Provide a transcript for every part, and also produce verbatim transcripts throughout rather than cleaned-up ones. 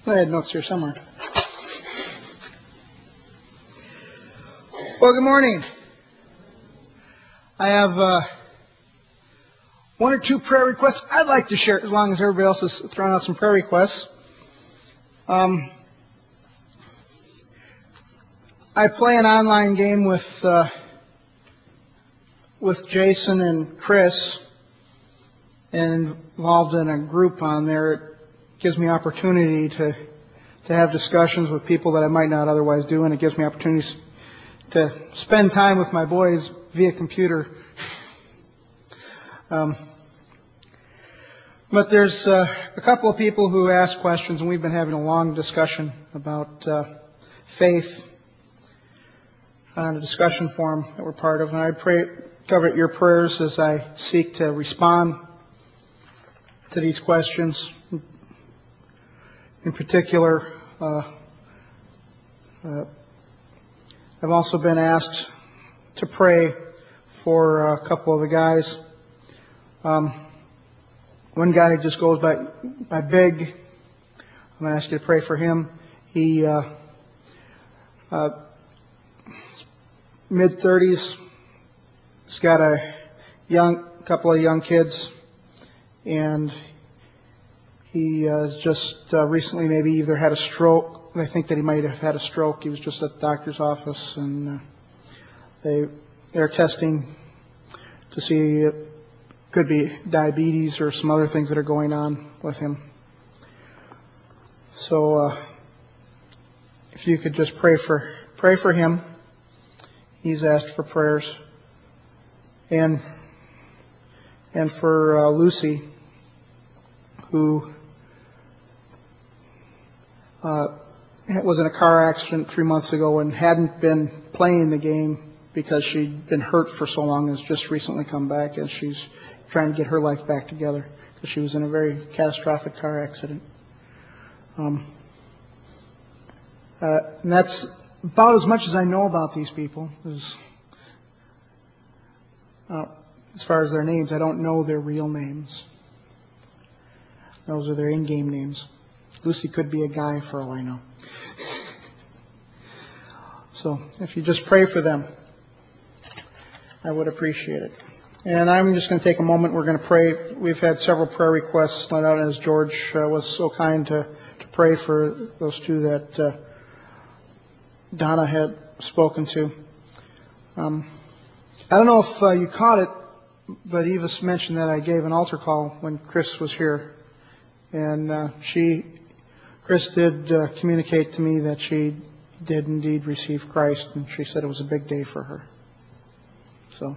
I had notes here somewhere. Well, good morning. I have uh, one or two prayer requests I'd like to share, as long as everybody else has thrown out some prayer requests. Um, I play an online game with uh, with Jason and Chris, and involved in a group on there. It gives me opportunity to to have discussions with people that I might not otherwise do, and it gives me opportunities to spend time with my boys via computer. um, but there's uh, a couple of people who ask questions, and we've been having a long discussion about uh, faith on a discussion forum that we're part of, and I pray covet your prayers as I seek to respond to these questions. In particular, uh, uh, I've also been asked to pray for a couple of the guys. Um, one guy just goes by by Big. I'm going to ask you to pray for him. He uh, uh, mid thirties. He's got a young couple of young kids, and he uh, just uh, recently maybe either had a stroke. I think that he might have had a stroke. He was just at the doctor's office, and uh, they they're testing to see it could be diabetes or some other things that are going on with him. So uh, if you could just pray for pray for him. He's asked for prayers, and and for uh, Lucy, who uh, was in a car accident three months ago and hadn't been playing the game because she'd been hurt for so long, has just recently come back as she's trying to get her life back together because she was in a very catastrophic car accident. Um, uh, and that's about as much as I know about these people. As, uh, as far as their names, I don't know their real names. Those are their in-game names. Lucy could be a guy for all I know. So if you just pray for them, I would appreciate it. And I'm just going to take a moment. We're going to pray. We've had several prayer requests let out, as George uh, was so kind to, to pray for those two that uh, Donna had spoken to. Um, I don't know if uh, you caught it, but Eva's mentioned that I gave an altar call when Chris was here. And uh, she, Chris did uh, communicate to me that she did indeed receive Christ, and she said it was a big day for her. So,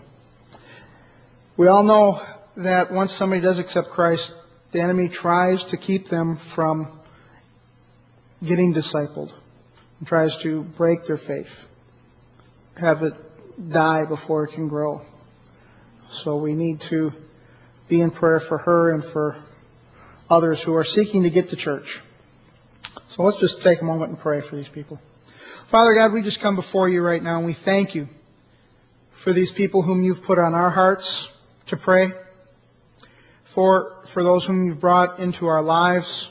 we all know that once somebody does accept Christ, the enemy tries to keep them from getting discipled, and tries to break their faith, have it die before it can grow. So we need to be in prayer for her and for others who are seeking to get to church. So let's just take a moment and pray for these people. Father God, we just come before you right now, and we thank you for these people whom you've put on our hearts to pray, for for those whom you've brought into our lives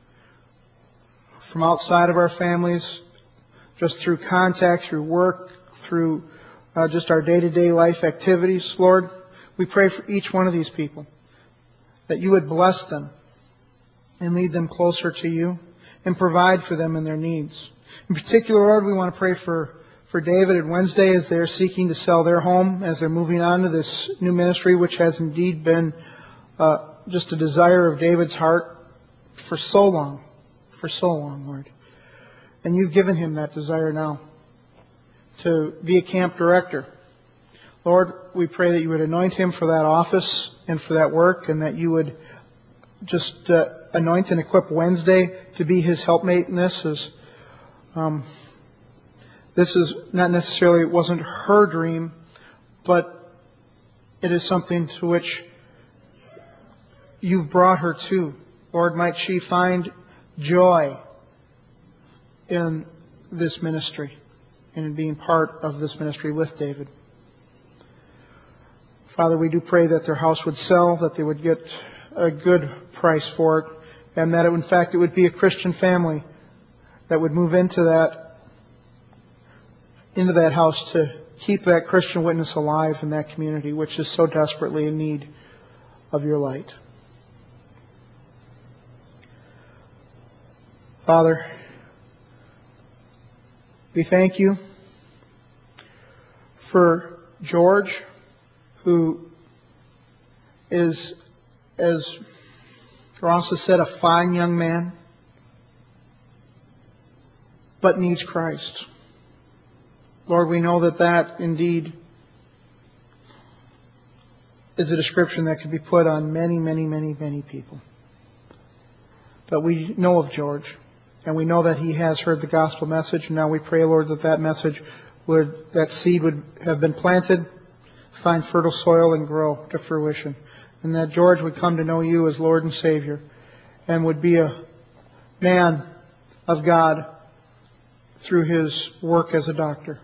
from outside of our families, just through contact, through work, through uh, just our day-to-day life activities. Lord, we pray for each one of these people, that you would bless them and lead them closer to you and provide for them in their needs. In particular, Lord, we want to pray for, for David and Wednesday as they're seeking to sell their home, as they're moving on to this new ministry, which has indeed been uh, just a desire of David's heart for so long, for so long, Lord. And you've given him that desire now to be a camp director. Lord, we pray that you would anoint him for that office and for that work, and that you would just uh, anoint and equip Wednesday to be his helpmate in this. As um, this is not necessarily, it wasn't her dream, but it is something to which you've brought her to. Lord, might she find joy in this ministry and in being part of this ministry with David. Father, we do pray that their house would sell, that they would get a good price for it, and that it, in fact it would be a Christian family that would move into that, into that house to keep that Christian witness alive in that community, which is so desperately in need of your light. Father, we thank you for George, who is, as Ross has said, a fine young man, but needs Christ. Lord, we know that that indeed is a description that could be put on many, many, many, many people. But we know of George, and we know that he has heard the gospel message. And now we pray, Lord, that that message would, that seed would have been planted, find fertile soil, and grow to fruition. And that George would come to know you as Lord and Savior, and would be a man of God through his work as a doctor.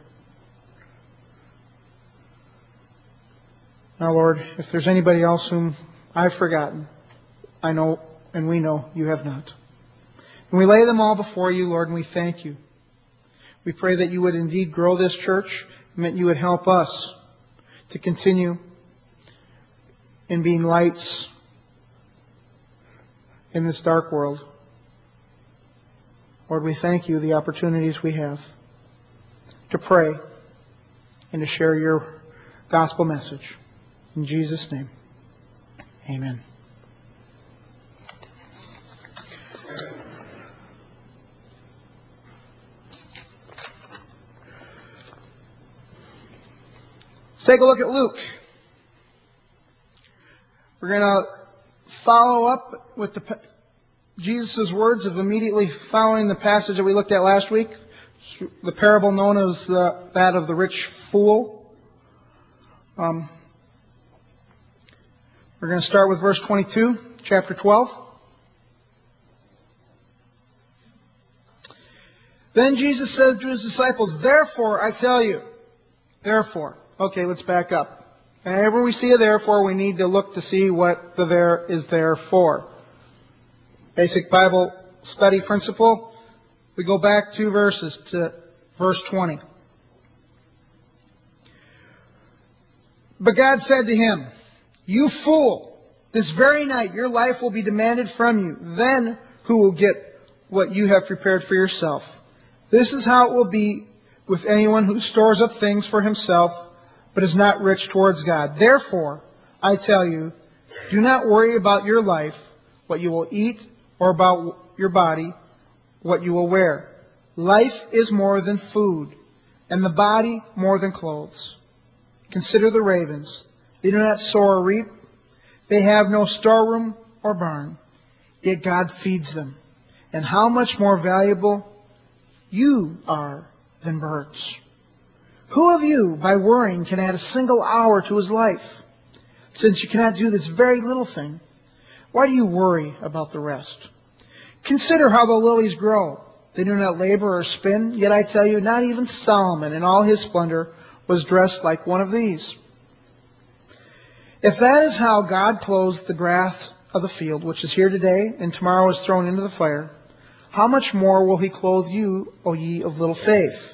Now, Lord, if there's anybody else whom I've forgotten, I know and we know you have not. And we lay them all before you, Lord, and we thank you. We pray that you would indeed grow this church, and that you would help us to continue in being lights in this dark world. Lord, we thank you the opportunities we have to pray and to share your gospel message. In Jesus' name, amen. Let's take a look at Luke. We're going to follow up with the Jesus' words of immediately following the passage that we looked at last week, the parable known as uh, that of the rich fool. Um, we're going to start with verse twenty-two, chapter twelve. Then Jesus says to his disciples, "Therefore, I tell you," therefore. Okay, let's back up. Whenever we see a therefore, we need to look to see what the there is there for. Basic Bible study principle. We go back two verses to verse twenty. But God said to him, "You fool, this very night your life will be demanded from you. Then who will get what you have prepared for yourself? This is how it will be with anyone who stores up things for himself, but is not rich towards God. Therefore, I tell you, do not worry about your life, what you will eat, or about your body, what you will wear. Life is more than food, and the body more than clothes. Consider the ravens. They do not sow or reap. They have no storeroom or barn, yet God feeds them. And how much more valuable you are than birds. Who of you, by worrying, can add a single hour to his life? Since you cannot do this very little thing, why do you worry about the rest? Consider how the lilies grow. They do not labor or spin, yet I tell you, not even Solomon in all his splendor was dressed like one of these. If that is how God clothes the grass of the field, which is here today and tomorrow is thrown into the fire, how much more will he clothe you, O ye of little faith?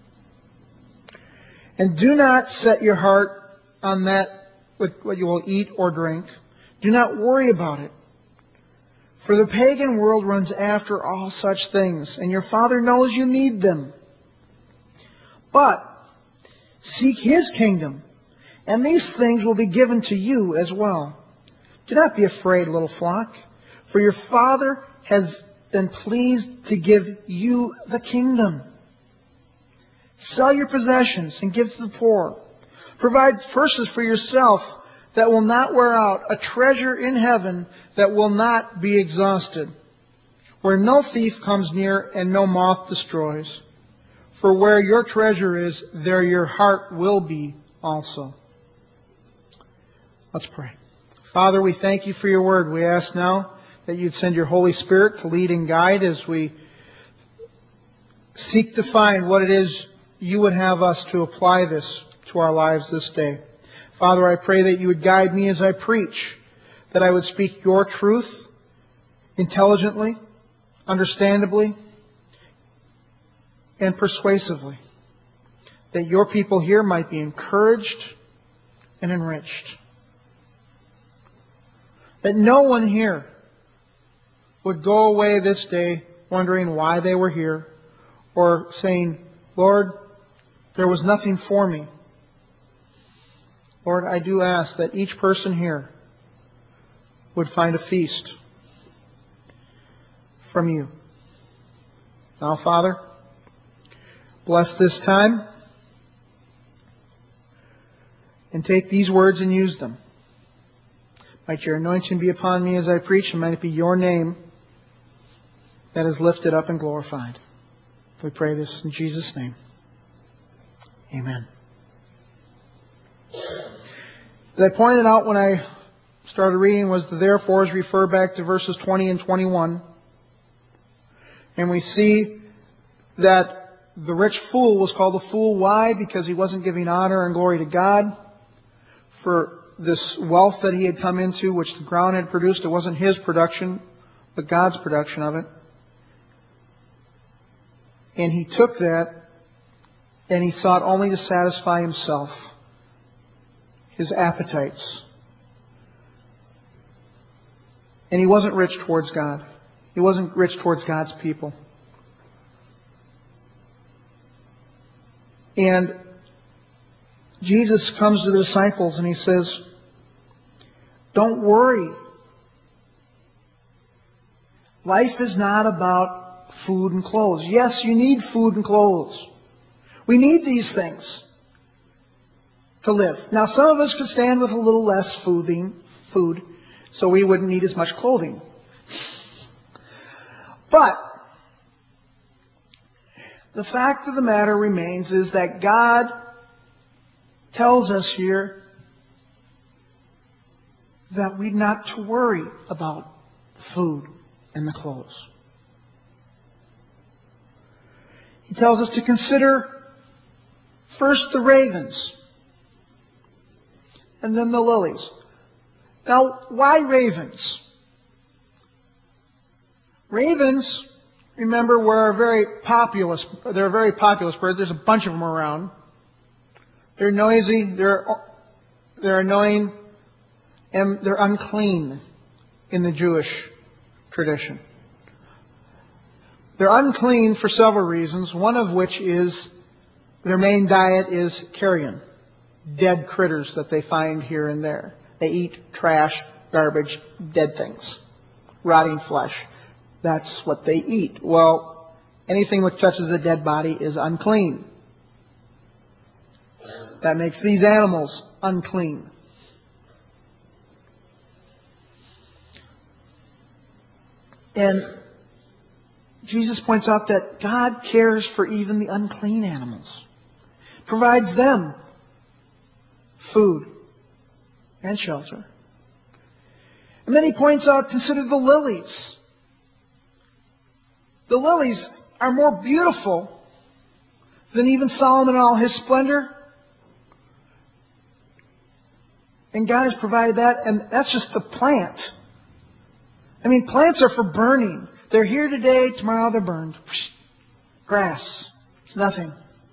And do not set your heart on that what you will eat or drink. Do not worry about it. For the pagan world runs after all such things, and your Father knows you need them. But seek His kingdom, and these things will be given to you as well. Do not be afraid, little flock, for your Father has been pleased to give you the kingdom. Sell your possessions and give to the poor. Provide purses for yourself that will not wear out, a treasure in heaven that will not be exhausted, where no thief comes near and no moth destroys. For where your treasure is, there your heart will be also." Let's pray. Father, we thank you for your word. We ask now that you'd send your Holy Spirit to lead and guide as we seek to find what it is you would have us to apply this to our lives this day. Father, I pray that you would guide me as I preach, that I would speak your truth intelligently, understandably, and persuasively, that your people here might be encouraged and enriched. That no one here would go away this day wondering why they were here, or saying, Lord, there was nothing for me. Lord, I do ask that each person here would find a feast from you. Now, Father, bless this time and take these words and use them. Might your anointing be upon me as I preach, and might it be your name that is lifted up and glorified. We pray this in Jesus' name. Amen. As I pointed out when I started reading, was the therefores refer back to verses twenty and twenty-one. And we see that the rich fool was called a fool. Why? Because he wasn't giving honor and glory to God for this wealth that he had come into, which the ground had produced. It wasn't his production, but God's production of it. And he took that and he sought only to satisfy himself, his appetites. And he wasn't rich towards God. He wasn't rich towards God's people. And Jesus comes to the disciples and he says, don't worry. Life is not about food and clothes. Yes, you need food and clothes. We need these things to live. Now, some of us could stand with a little less fooding, food, so we wouldn't need as much clothing. But the fact of the matter remains is that God tells us here that we're not to worry about food and the clothes. He tells us to consider first the ravens and then the lilies. Now, why ravens? Ravens, remember, were a very populous, they're a very populous bird. There's a bunch of them around. They're noisy, they're, they're annoying, and they're unclean in the Jewish tradition. They're unclean for several reasons, one of which is their main diet is carrion, dead critters that they find here and there. They eat trash, garbage, dead things, rotting flesh. That's what they eat. Well, anything which touches a dead body is unclean. That makes these animals unclean. And Jesus points out that God cares for even the unclean animals, provides them food and shelter. And then he points out, consider the lilies. The lilies are more beautiful than even Solomon in all his splendor. And God has provided that, and that's just a plant. I mean, plants are for burning. They're here today, tomorrow they're burned. Grass. It's nothing.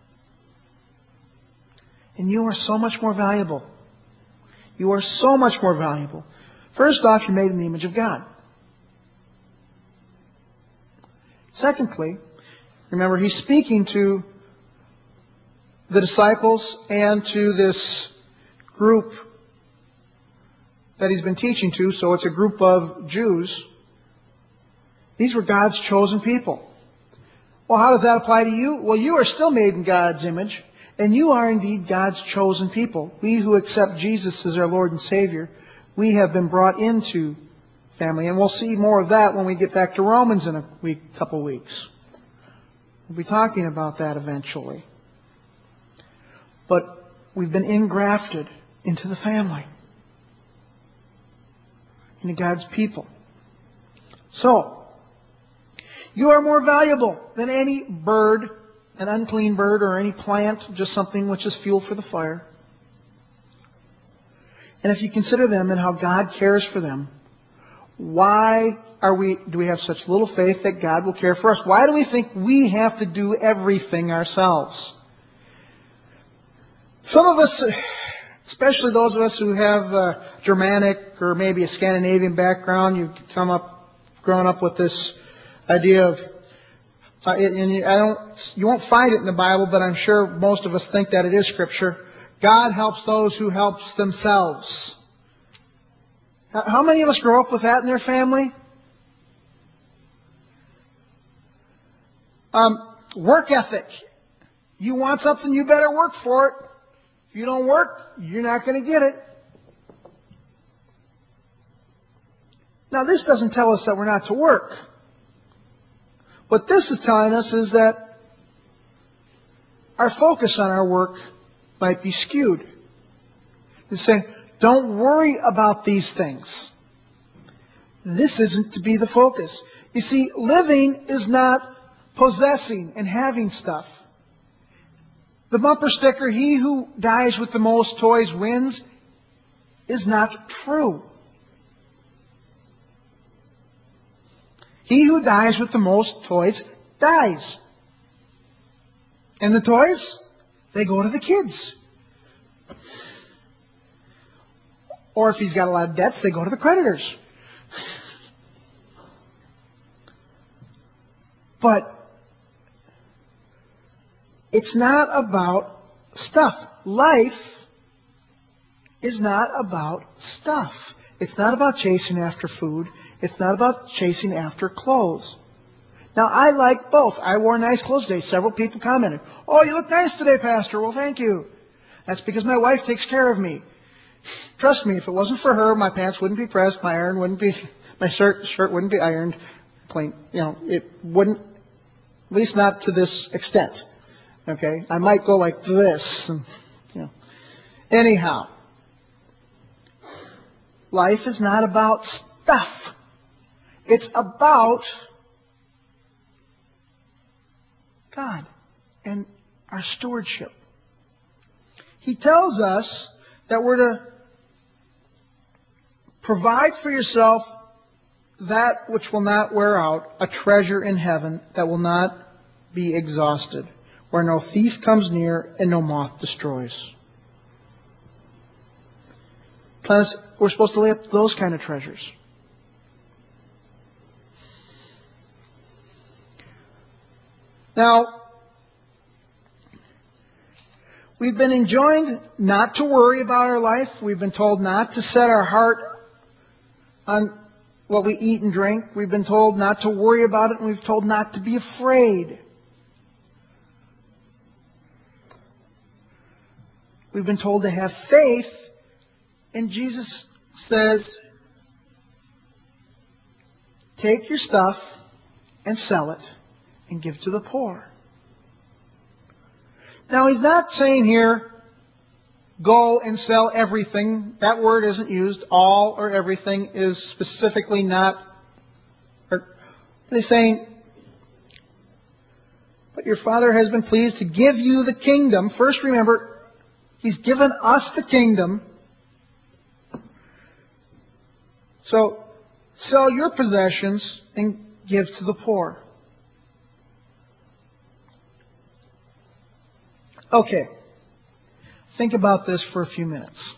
And you are so much more valuable. You are so much more valuable. First off, you're made in the image of God. Secondly, remember, he's speaking to the disciples and to this group that he's been teaching to, so it's a group of Jews. These were God's chosen people. Well, how does that apply to you? Well, you are still made in God's image, and you are indeed God's chosen people. We who accept Jesus as our Lord and Savior, we have been brought into family. And we'll see more of that when we get back to Romans in a week, couple weeks. We'll be talking about that eventually. But we've been engrafted into the family, into God's people. So, you are more valuable than any bird, an unclean bird, or any plant, just something which is fuel for the fire. And if you consider them and how God cares for them, Why are we, do we have such little faith that God will care for us? Why do we think we have to do everything ourselves? Some of us, especially those of us who have a Germanic or maybe a Scandinavian background, you've come up, grown up with this idea of, uh, and I don't, you won't find it in the Bible, but I'm sure most of us think that it is Scripture. God helps those who helps themselves. How many of us grow up with that in their family? Um, work ethic. You want something, you better work for it. If you don't work, you're not going to get it. Now, this doesn't tell us that we're not to work. What this is telling us is that our focus on our work might be skewed. It's saying, don't worry about these things. This isn't to be the focus. You see, living is not possessing and having stuff. The bumper sticker, he who dies with the most toys wins, is not true. He who dies with the most toys dies. And the toys, they go to the kids. Or if he's got a lot of debts, they go to the creditors. But it's not about stuff. Life is not about stuff. It's not about chasing after food. It's not about chasing after clothes. Now, I like both. I wore nice clothes today. Several people commented, "Oh, you look nice today, Pastor." Well, thank you. That's because my wife takes care of me. Trust me, if it wasn't for her, my pants wouldn't be pressed, my iron wouldn't be, my shirt shirt wouldn't be ironed, plain. You know, it wouldn't, at least not to this extent. Okay, I might go like this, and, you know. Anyhow, life is not about stuff. It's about God and our stewardship. He tells us that we're to provide for yourself that which will not wear out, a treasure in heaven that will not be exhausted, where no thief comes near and no moth destroys. Plus, we're supposed to lay up those kind of treasures. Now, we've been enjoined not to worry about our life. We've been told not to set our heart on what we eat and drink. We've been told not to worry about it, and we've told not to be afraid. We've been told to have faith, and Jesus says, take your stuff and sell it and give to the poor. Now, he's not saying here, go and sell everything. That word isn't used. All or everything is specifically not. Or, he's saying, but your Father has been pleased to give you the kingdom. First, remember, He's given us the kingdom. So, sell your possessions and give to the poor. Okay. Think about this for a few minutes.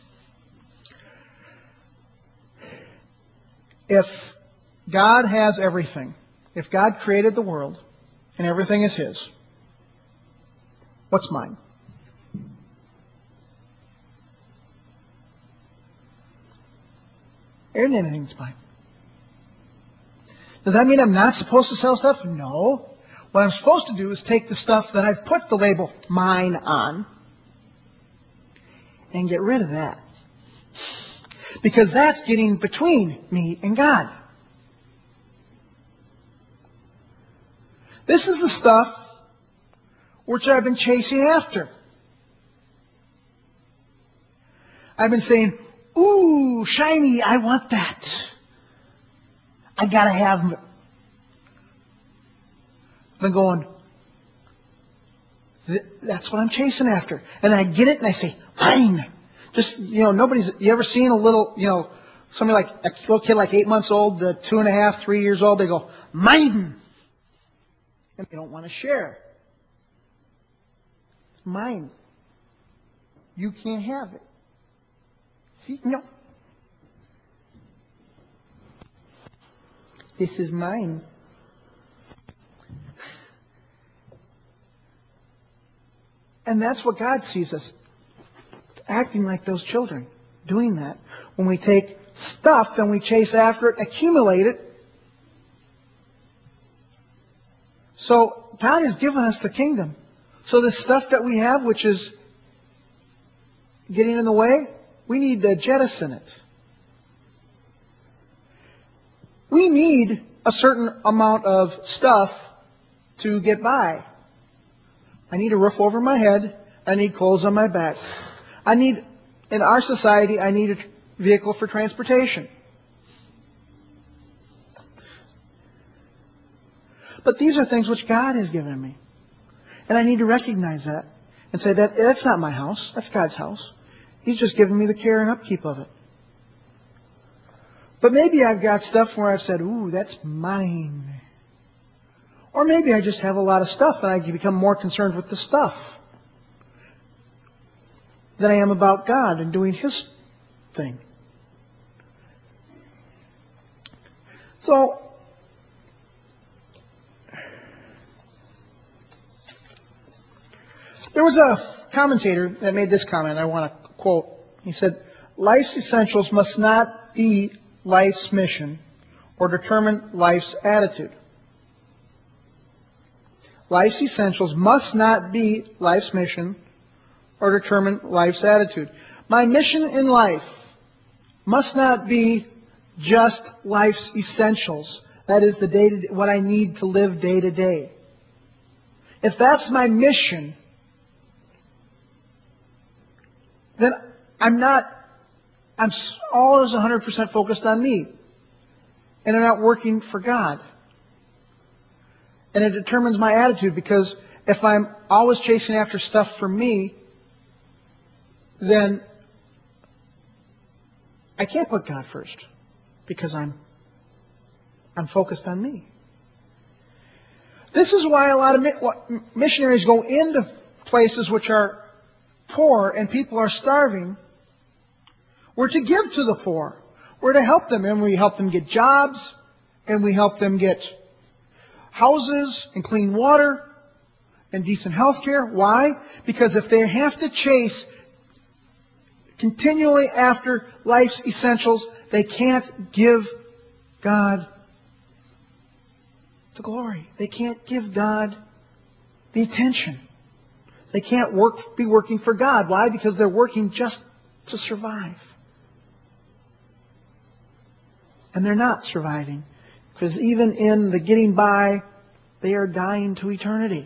If God has everything, if God created the world and everything is His, what's mine? There isn't anything that's mine. Does that mean I'm not supposed to sell stuff? No. What I'm supposed to do is take the stuff that I've put the label mine on and get rid of that. Because that's getting between me and God. This is the stuff which I've been chasing after. I've been saying, ooh, shiny, I want that. I gotta have it. I've been going, that's what I'm chasing after. And I get it and I say, mine. Just, you know, nobody's, you ever seen a little, you know, Somebody like, a little kid like eight months old, uh, two and a half, three years old, they go, mine! And they don't want to share. It's mine. You can't have it. See? No. This is mine. And that's what God sees us, acting like those children, doing that. When we take stuff and we chase after it, accumulate it. So God has given us the kingdom. So the stuff that we have, which is getting in the way, we need to jettison it. We need a certain amount of stuff to get by. I need a roof over my head. I need clothes on my back. I need, in our society, I need a vehicle for transportation. But these are things which God has given me. And I need to recognize that and say that that's not my house. That's God's house. He's just giving me the care and upkeep of it. But maybe I've got stuff where I've said, ooh, that's mine. Or maybe I just have a lot of stuff and I become more concerned with the stuff than I am about God and doing His thing. So, there was a commentator that made this comment I want to quote. He said, life's essentials must not be life's mission or determine life's attitude. Life's essentials must not be life's mission or determine life's attitude. My mission in life must not be just life's essentials. That is the day to day, what I need to live day to day. If that's my mission, then I'm not, I'm always one hundred percent focused on me. And I'm not working for God. And it determines my attitude, because if I'm always chasing after stuff for me, then I can't put God first, because I'm I'm focused on me. This is why a lot of missionaries go into places which are poor and people are starving. We're to give to the poor. We're to help them, and we help them get jobs, and we help them get houses and clean water and decent health care. Why? Because if they have to chase continually after life's essentials, they can't give God the glory. They can't give God the attention. They can't work, be working for God. Why? Because they're working just to survive. And they're not surviving. Because even in the getting by, they are dying to eternity.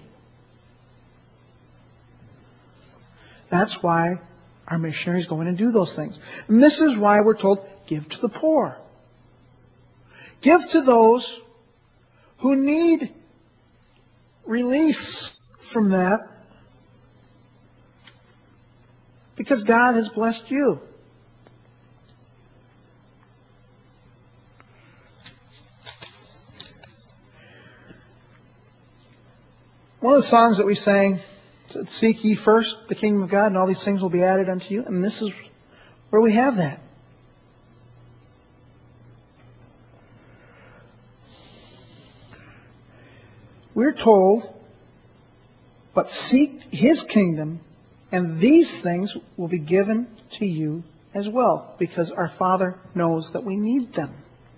That's why our missionaries go in and do those things. And this is why we're told, give to the poor. Give to those who need release from that, because God has blessed you. One of the songs that we sang said, seek ye first the kingdom of God, and all these things will be added unto you. And this is where we have that. We're told, but seek His kingdom, and these things will be given to you as well, because our Father knows that we need them.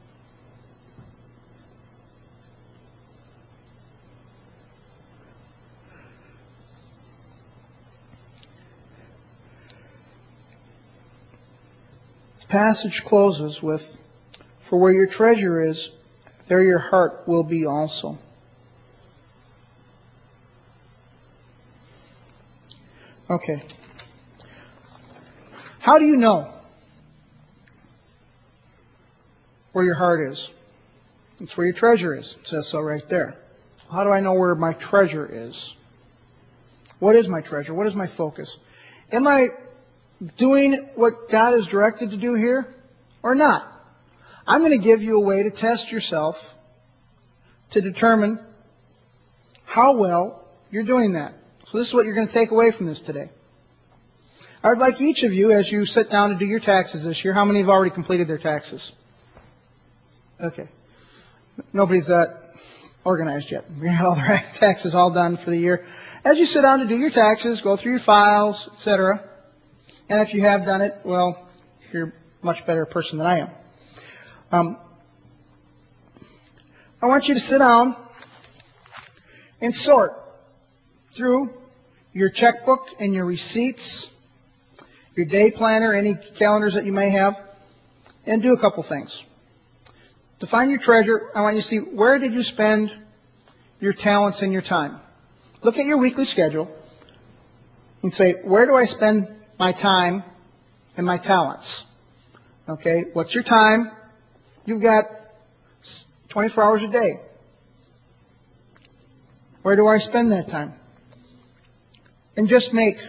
This passage closes with, for where your treasure is, there your heart will be also. Okay. How do you know where your heart is? It's where your treasure is. It says so right there. How do I know where my treasure is? What is my treasure? What is my focus? Am I doing what God is directed to do here or not? I'm going to give you a way to test yourself to determine how well you're doing that. So this is what you're going to take away from this today. I would like each of you, as you sit down to do your taxes this year, how many have already completed their taxes? Okay. Nobody's that organized yet. We got all their taxes all done for the year. As you sit down to do your taxes, go through your files, et cetera. And if you have done it, well, you're a much better person than I am. Um, I want you to sit down and sort through your checkbook and your receipts, your day planner, any calendars that you may have, and do a couple things. To find your treasure, I want you to see, where did you spend your talents and your time? Look at your weekly schedule and say, where do I spend my time and my talents? Okay, what's your time? You've got twenty-four hours a day. Where do I spend that time? And just make,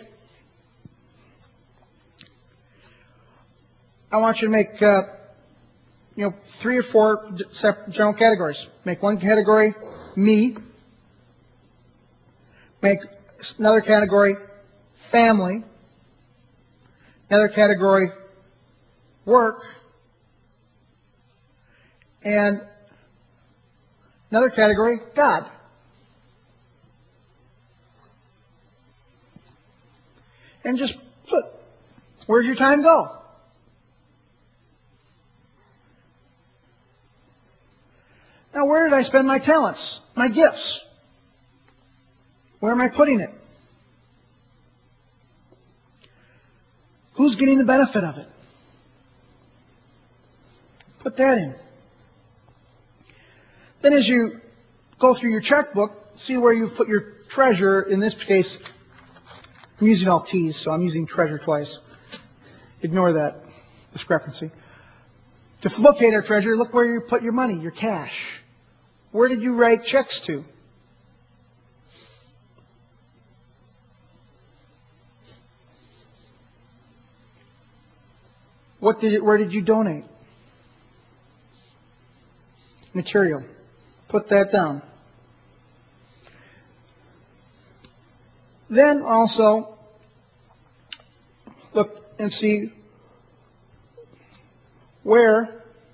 I want you to make, uh, you know, three or four separate general categories. Make one category, me. Make another category, family. Another category, work. And another category, God. And just put, where'd your time go? Now, where did I spend my talents, my gifts? Where am I putting it? Who's getting the benefit of it? Put that in. Then as you go through your checkbook, see where you've put your treasure. In this case, I'm using all T's, so I'm using treasure twice. Ignore that discrepancy. To locate our treasure, look where you put your money, your cash. Where did you write checks to? What did it, where did you donate? Material. Put that down. Then also look and see where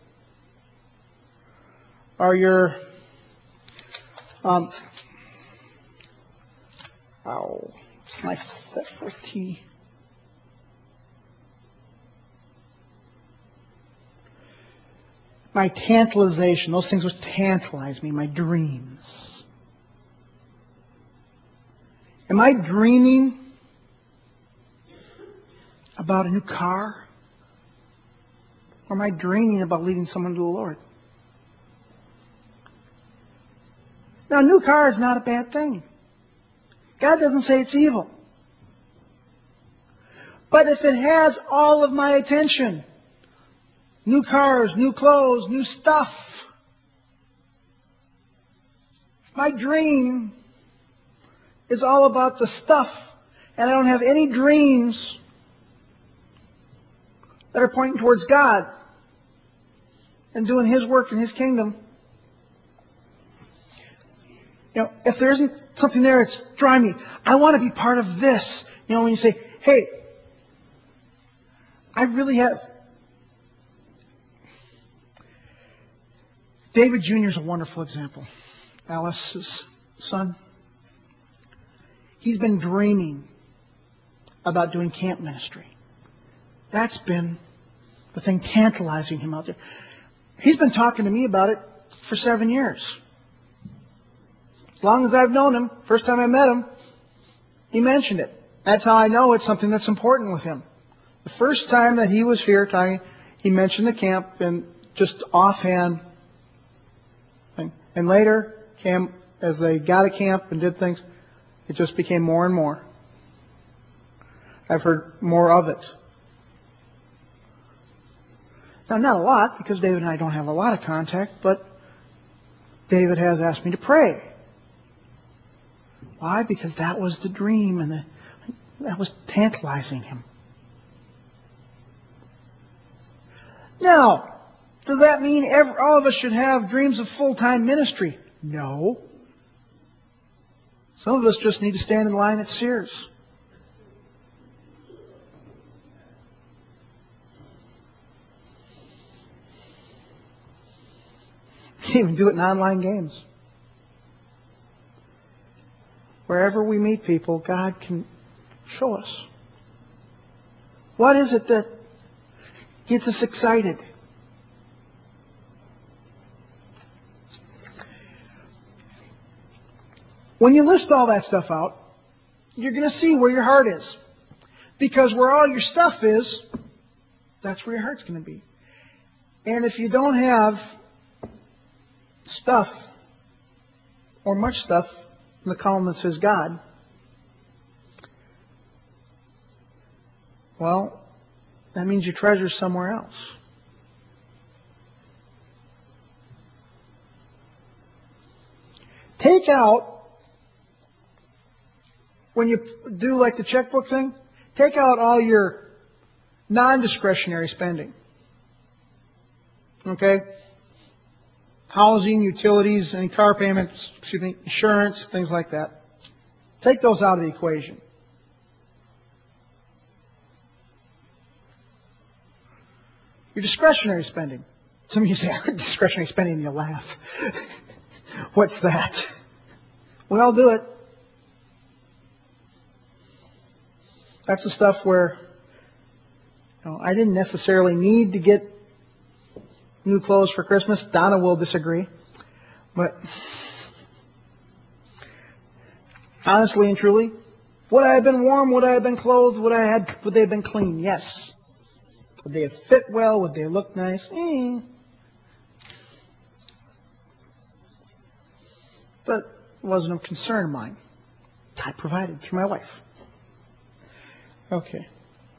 are your um ow, it's my that fourth T. My tantalization, those things which tantalize me, my dreams. Am I dreaming about a new car? Or am I dreaming about leading someone to the Lord? Now, a new car is not a bad thing. God doesn't say it's evil. But if it has all of my attention, new cars, new clothes, new stuff, my dream is all about the stuff, and I don't have any dreams that are pointing towards God and doing His work in His kingdom. You know, if there isn't something there that's driving me, I want to be part of this. You know, when you say, hey, I really have... David Junior is a wonderful example. Alice's son. He's been dreaming about doing camp ministry. That's been the thing tantalizing him out there. He's been talking to me about it for seven years. As long as I've known him, first time I met him, he mentioned it. That's how I know it's something that's important with him. The first time that he was here talking, he mentioned the camp and just offhand. And later, came, as they got a camp and did things, it just became more and more. I've heard more of it. Now, not a lot, because David and I don't have a lot of contact, but David has asked me to pray. Why? Because that was the dream, and the, that was tantalizing him. Now, Does that mean every, all of us should have dreams of full-time ministry? No. Some of us just need to stand in line at Sears. You can even do it in online games. Wherever we meet people, God can show us. What is it that gets us excited? When you list all that stuff out, you're going to see where your heart is. Because where all your stuff is, that's where your heart's going to be. And if you don't have stuff, or much stuff, in the column that says God, well, that means your treasure's somewhere else. Take out, when you do like the checkbook thing, take out all your non-discretionary spending. Okay? Housing, utilities, any car payments, excuse me, insurance, things like that. Take those out of the equation. Your discretionary spending. Some of you say, discretionary spending, and you laugh. What's that? We all do it. That's the stuff where, you know, I didn't necessarily need to get new clothes for Christmas. Donna will disagree. But honestly and truly, would I have been warm? Would I have been clothed? Would I had? Would they have been clean? Yes. Would they have fit well? Would they look nice? Eh. But it wasn't a concern of mine. I provided through my wife. Okay.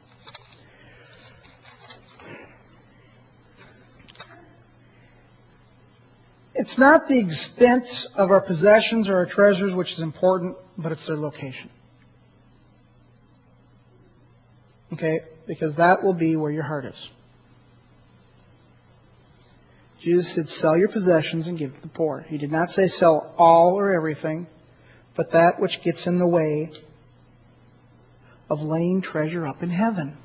It's not the extent of our possessions or our treasures which is important, but it's their location. Okay? Because that will be where your heart is. Jesus said, sell your possessions and give to the poor. He did not say sell all or everything, but that which gets in the way of laying treasure up in heaven.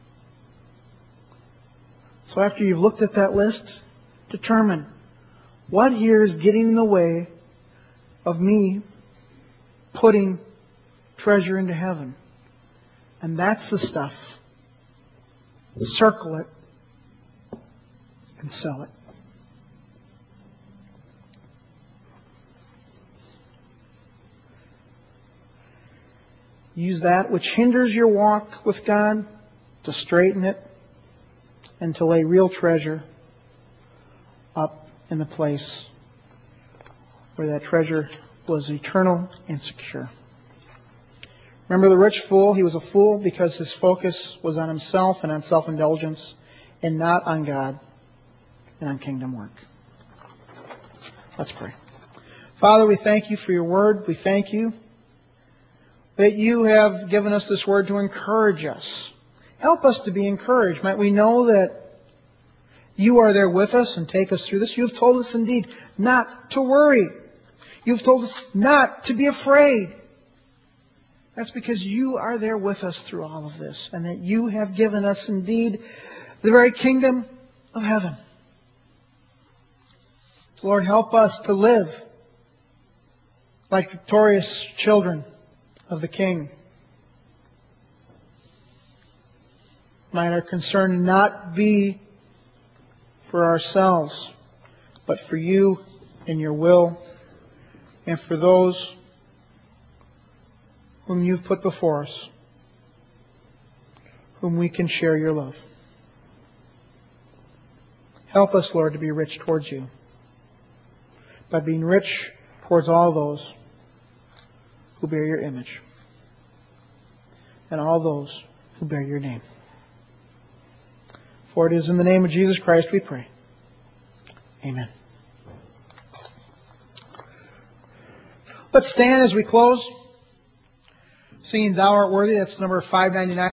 So after you've looked at that list, determine what here is getting in the way of me putting treasure into heaven. And that's the stuff. Circle it and sell it. Use that which hinders your walk with God to straighten it and to lay real treasure up in the place where that treasure was eternal and secure. Remember the rich fool? He was a fool because his focus was on himself and on self-indulgence and not on God and on kingdom work. Let's pray. Father, we thank you for your word. We thank you that you have given us this word to encourage us. Help us to be encouraged. Might we know that you are there with us and take us through this. You've told us indeed not to worry. You've told us not to be afraid. That's because you are there with us through all of this, and that you have given us indeed the very kingdom of heaven. So Lord, help us to live like victorious children of the King. Might our concern not be for ourselves, but for you and your will, and for those whom you've put before us, whom we can share your love. Help us, Lord, to be rich towards you, by being rich towards all those who bear your image, and all those who bear your name. For it is in the name of Jesus Christ we pray. Amen. Let's stand as we close, singing Thou Art Worthy. That's number five ninety-nine.